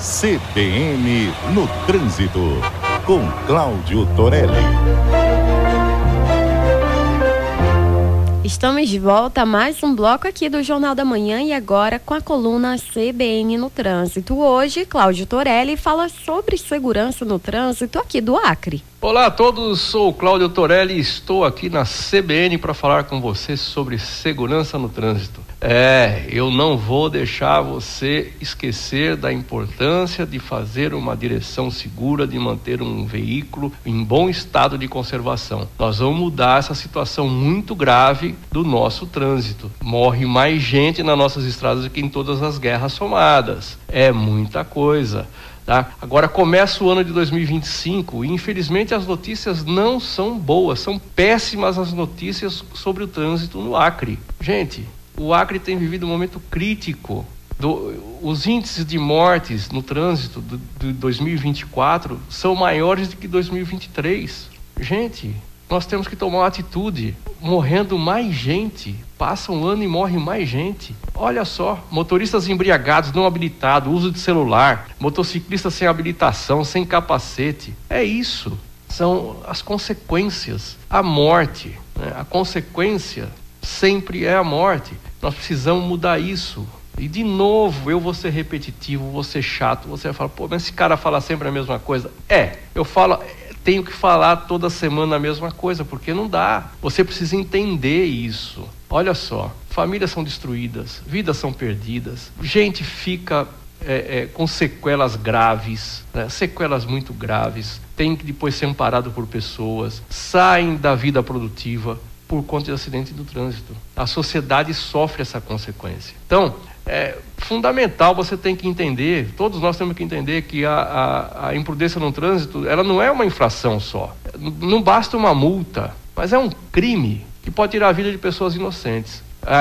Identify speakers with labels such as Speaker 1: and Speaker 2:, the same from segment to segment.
Speaker 1: CBN no Trânsito, com Cláudio Torelli.
Speaker 2: Estamos de volta a mais um bloco aqui do Jornal da Manhã e agora com a coluna CBN no Trânsito. Hoje, Cláudio Torelli fala sobre segurança no trânsito aqui do Acre.
Speaker 3: Olá a todos, sou o Cláudio Torelli e estou aqui na CBN para falar com você sobre segurança no trânsito. Eu não vou deixar você esquecer da importância de fazer uma direção segura, de manter um veículo em bom estado de conservação. Nós vamos mudar essa situação muito grave do nosso trânsito. Morre mais gente nas nossas estradas do que em todas as guerras somadas. É muita coisa. Tá? Agora começa o ano de 2025 e infelizmente as notícias não são boas, são péssimas as notícias sobre o trânsito no Acre. Gente, o Acre tem vivido um momento crítico. Os índices de mortes no trânsito de 2024 são maiores do que 2023. Gente, nós temos que tomar uma atitude. Morrendo mais gente, passa um ano e morre mais gente. Olha só, motoristas embriagados, não habilitados, uso de celular, motociclistas sem habilitação, sem capacete. É isso, são as consequências, a morte, né? A consequência sempre é a morte. Nós precisamos mudar isso. E de novo, eu vou ser repetitivo, vou ser chato, você vai falar, mas esse cara fala sempre a mesma coisa. Eu falo... Tenho que falar toda semana a mesma coisa, porque não dá. Você precisa entender isso. Olha só, famílias são destruídas, vidas são perdidas, gente fica com sequelas graves, né? Sequelas muito graves, tem que depois ser amparado por pessoas, saem da vida produtiva por conta de acidente do trânsito. A sociedade sofre essa consequência. Então, é fundamental, você tem que entender, todos nós temos que entender que a imprudência no trânsito, ela não é uma infração só. Não basta uma multa, mas é um crime que pode tirar a vida de pessoas inocentes.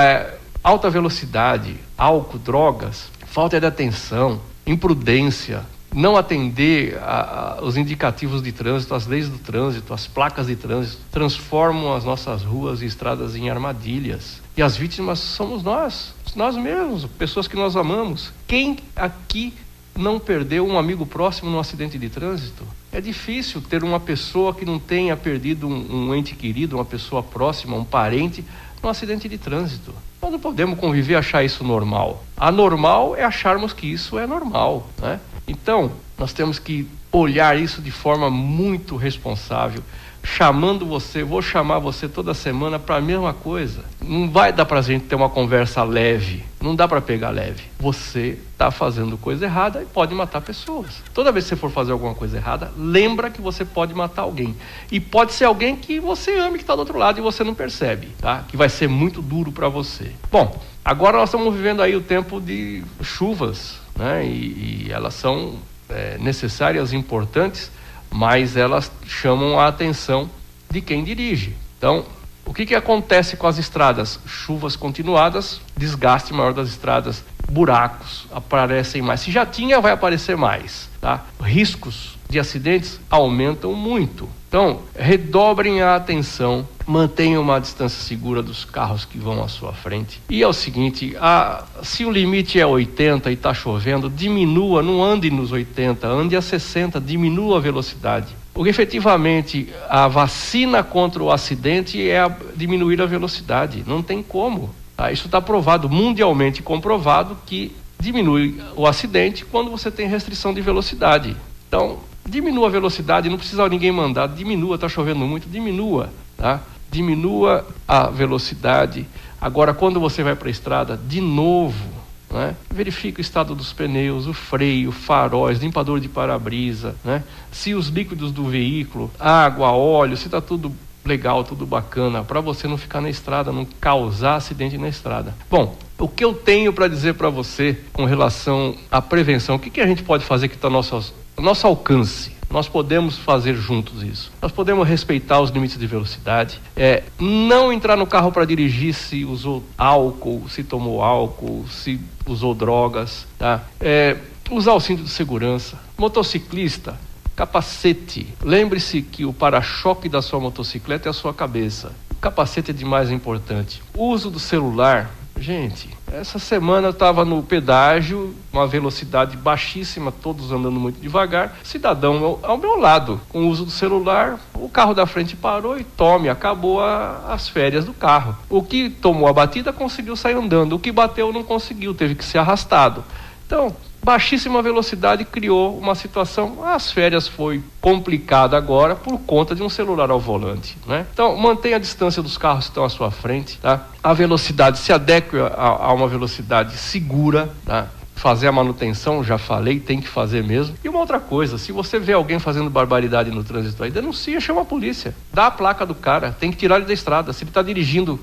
Speaker 3: Alta velocidade, álcool, drogas, falta de atenção, imprudência, não atender os indicativos de trânsito, as leis do trânsito, as placas de trânsito, transformam as nossas ruas e estradas em armadilhas. E as vítimas somos nós mesmos, pessoas que nós amamos. Quem aqui não perdeu um amigo próximo num acidente de trânsito? É difícil ter uma pessoa que não tenha perdido um ente querido, uma pessoa próxima, um parente, num acidente de trânsito. Nós não podemos conviver e achar isso normal. Anormal é acharmos que isso é normal, né? Então, nós temos que olhar isso de forma muito responsável, chamando você, vou chamar você toda semana para a mesma coisa. Não vai dar para a gente ter uma conversa leve, não dá para pegar leve. Você está fazendo coisa errada e pode matar pessoas. Toda vez que você for fazer alguma coisa errada, lembra que você pode matar alguém. E pode ser alguém que você ame, que está do outro lado e você não percebe, tá? Que vai ser muito duro para você. Bom, agora nós estamos vivendo aí o tempo de chuvas, né? E elas são necessárias, importantes, mas elas chamam a atenção de quem dirige. Então, o que acontece com as estradas? Chuvas continuadas, desgaste maior das estradas, buracos aparecem mais. Se já tinha, vai aparecer mais, tá? Riscos de acidentes aumentam muito. Então, redobrem a atenção, mantenham uma distância segura dos carros que vão à sua frente. E é o seguinte, se o limite é 80 e está chovendo, diminua, não ande nos 80, ande a 60, diminua a velocidade. Porque efetivamente a vacina contra o acidente é diminuir a velocidade, não tem como. Tá? Isso está provado, mundialmente comprovado, que diminui o acidente quando você tem restrição de velocidade. Então, diminua a velocidade, não precisa ninguém mandar, diminua, está chovendo muito, diminua, tá? Diminua a velocidade. Agora, quando você vai para a estrada, de novo, né? Verifique o estado dos pneus, o freio, faróis, limpador de para-brisa, né? Se os líquidos do veículo, água, óleo, se está tudo legal, tudo bacana, para você não ficar na estrada, não causar acidente na estrada. Bom, o que eu tenho para dizer para você com relação à prevenção, o que a gente pode fazer que está ao nosso alcance? Nós podemos fazer juntos isso. Nós podemos respeitar os limites de velocidade, não entrar no carro para dirigir se usou álcool, se tomou álcool, se usou drogas, tá? Usar o cinto de segurança. Motociclista, capacete. Lembre-se que o para-choque da sua motocicleta é a sua cabeça. O capacete é de mais importante. O uso do celular, gente, Essa semana eu estava no pedágio, uma velocidade baixíssima, todos andando muito devagar, cidadão ao meu lado, com o uso do celular, o carro da frente parou e acabou as férias do carro. O que tomou a batida conseguiu sair andando, o que bateu não conseguiu, teve que ser arrastado. Então, baixíssima velocidade criou uma situação, as férias foi complicada agora por conta de um celular ao volante, né? Então, mantenha a distância dos carros que estão à sua frente, tá? A velocidade se adeque a uma velocidade segura, tá? Fazer a manutenção, já falei, tem que fazer mesmo. E uma outra coisa, se você vê alguém fazendo barbaridade no trânsito aí, denuncia, chama a polícia. Dá a placa do cara, tem que tirar ele da estrada. Se ele está dirigindo,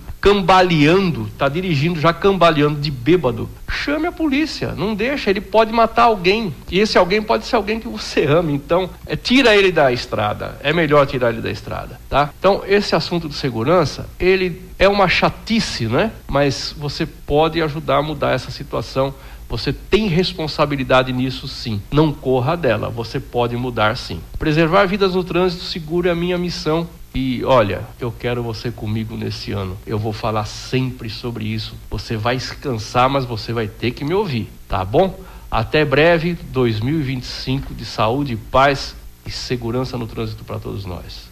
Speaker 3: já cambaleando de bêbado, chame a polícia, não deixa, ele pode matar alguém. E esse alguém pode ser alguém que você ama, então tira ele da estrada, é melhor tirar ele da estrada, tá? Então, esse assunto de segurança, ele é uma chatice, né? Mas você pode ajudar a mudar essa situação. Você tem responsabilidade nisso, sim. Não corra dela, você pode mudar, sim. Preservar vidas no trânsito seguro é a minha missão. E olha, eu quero você comigo nesse ano. Eu vou falar sempre sobre isso. Você vai se cansar, mas você vai ter que me ouvir, tá bom? Até breve, 2025, de saúde, paz e segurança no trânsito para todos nós.